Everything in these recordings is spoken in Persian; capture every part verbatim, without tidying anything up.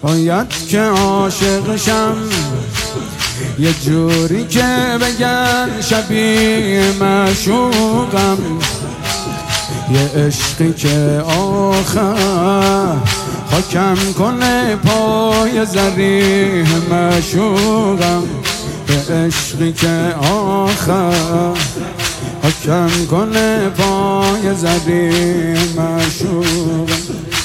باید که عاشق شم یه جوری که بگن شبیه معشوقم، یه عشقی که آخر خاکم کنه پای زریح معشوقم، یه عشقی که آخر خاکم کنه پای زریح معشوقم.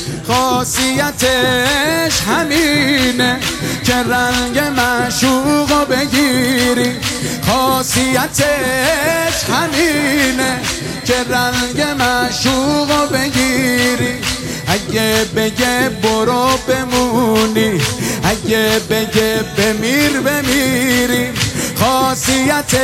خاصیتش همینه که رنگ معشوقو بگیری، خاصیتش همینه که رنگ معشوقو بگیری. اگه بگه برو بمونی، اگه بگه بمیر بمیری. خاصیتش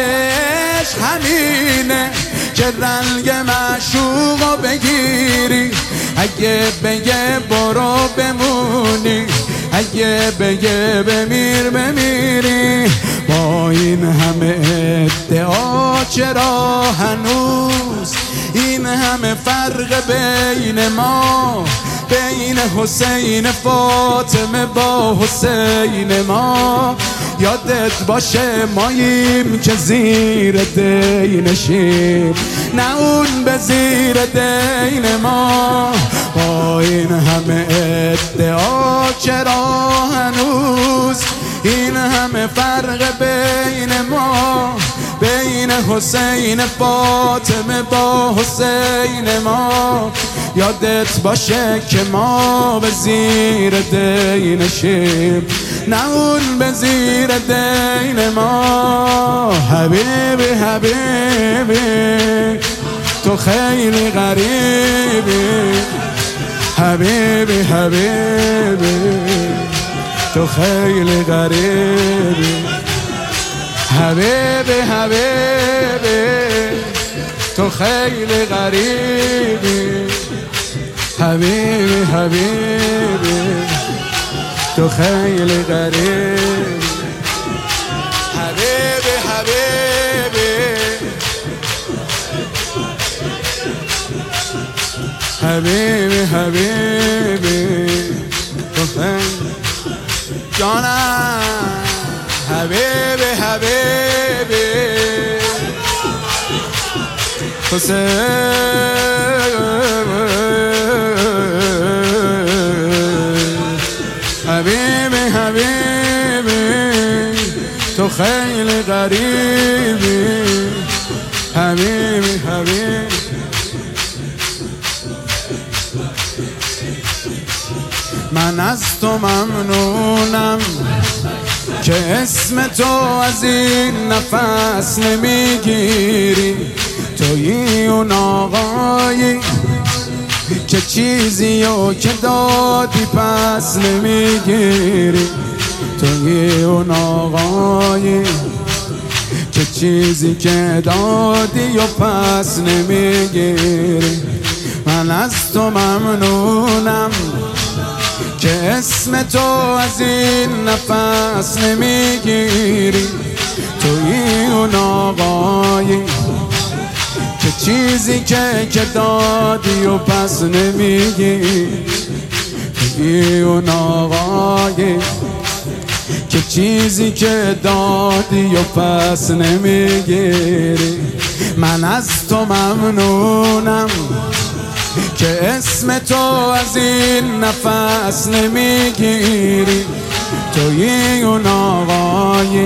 همینه که رنگ معشوقو بگیری، اگه بگه برو بمونی، اگه بگه بمیر بمیری. با این همه ادعا چرا هنوز این همه فرق بین ما، بین حسین فاطمه با حسین ما؟ یادت باشه ماییم که زیر دینشیم، نه اون به زیر دین ما. با این همه ادعا چرا هنوز این همه فرق بین ما، بین حسین فاطمه با حسین ما؟ یادت باشه که ما به زیر دینشیم، نه اون به زیر دین ما. حبیبی حبیبی تو خیلی غریبی، حبیبی حبیبی تو خیلی غریبی، حبیبی حبیبی تو خیلی غریبی، حبیبی حبیبی تو خیلی غریبی، حبیبی حبیبی حبیبی حبیبی تو خیلی جانم، حبیبی حبیبی حسین حبیبی حبیبی تو خیلی غریبی، حبیبی حبیبی. من از تو ممنونم که اسم تو از این نفس نمیگیری، تویی اون آقایی که چیزی رو که دادی پس نمیگیری، تویی اون آقایی که چیزی که دادی و پس نمیگیری. من از تو ممنونم که اسم تو از این نفس نمیگیری، تویی اون آقایی که چیزی که که دادی و پس نمیگیری، تویی اون آقایی که چیزی که دادی و پس نمیگیری. من از تو ممنونم که اسم تو از این نفس نمیگیری، تویی اون آقایی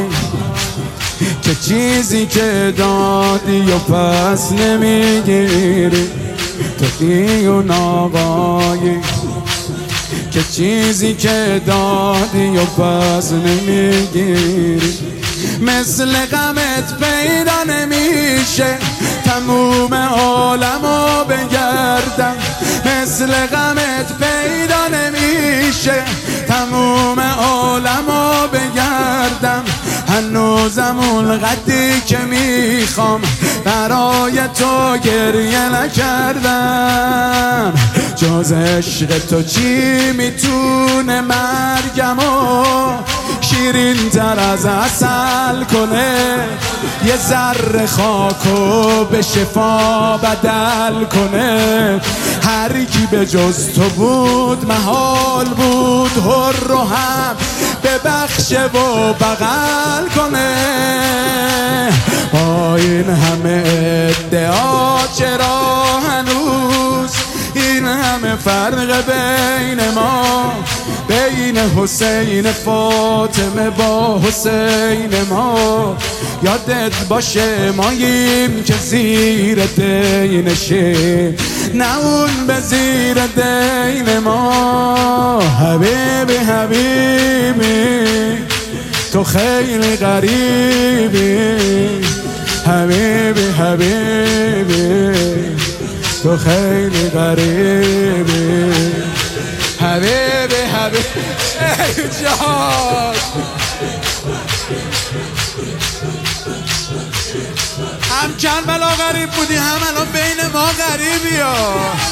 که چیزی که دادی و پس نمیگیری، تویی اون آقایی که چیزی که دادی و پس نمیگیری. مثل غمت پیدا نمیشه تموم عالمو بگردم، مثل غمت پیدا نمیشه تموم عالمو بگردم. هنوزم اون قدری که میخوام برای تو گریه نکردم. جز عشق تو چی میتونه مرگمو شیرین تر از عسل کنه، یه ذره خاکو به شفا بدل کنه. هر کی به جز تو بود محال بود هر رو هم ببخشه و بغل کنه. با این همه ادعا چرا هنوز این همه فرق بین ما، بین حسین فاطمه با حسین ما؟ یادت باشه ماییم که زیر دینشه، نه اون به زیر دین ما. حبیبی حبیبی تو خیلی غریبی، حبیبی حبیبی تو خیلی غریبی، حبیبی حبیبی ای جان. هم کربلا غریب بودی هم الان بین ما غریبی ها.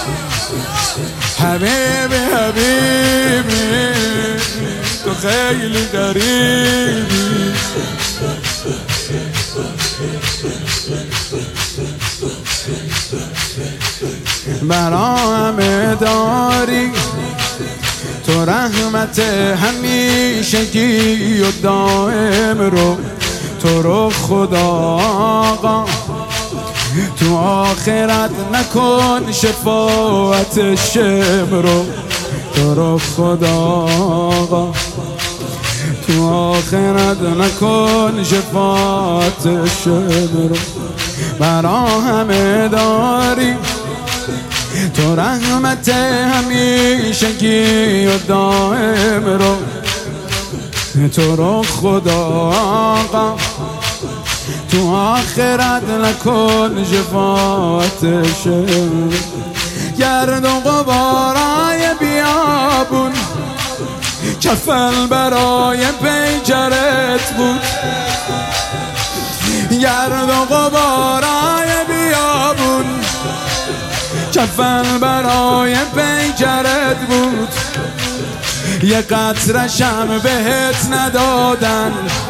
حبیبی حبیبی تو خیلی غریبی، برا همه داری تو رحمت همیشگی و دائم رو، تو رو خدا آقا تو آخرت نکن شفاعت شم رو، تو رو خدا آقا تو آخرت نکن شفاعت شم رو. برا همه داری تو رحمت همیشگی و دائم رو، تو رو خدا آقا تو آخرت نکن شفاعت شم. گرد و غبارای بیابون کفن برای پیکرت بود، گرد و غبارای بیابون کفن برای پیکرت بود. یه قطرشم بهت ندادن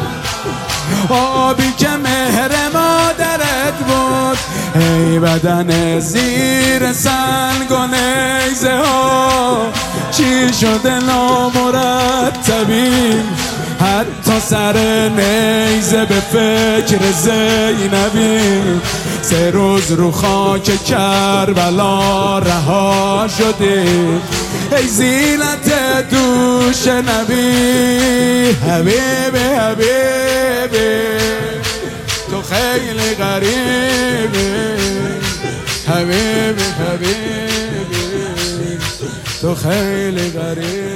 آبی که مهر مادرت بود. ای بدن زیر سنگ و نیزه ها چی شده نامرتبی، حتی سر نیزه به فکر زینبی. سه روز رو خاک کربلا رها شدی ای زینت دوش نبی. حبیبی حبیبی تو خیلی غریبی، حبیبی حبیبی تو خیلی غریبی.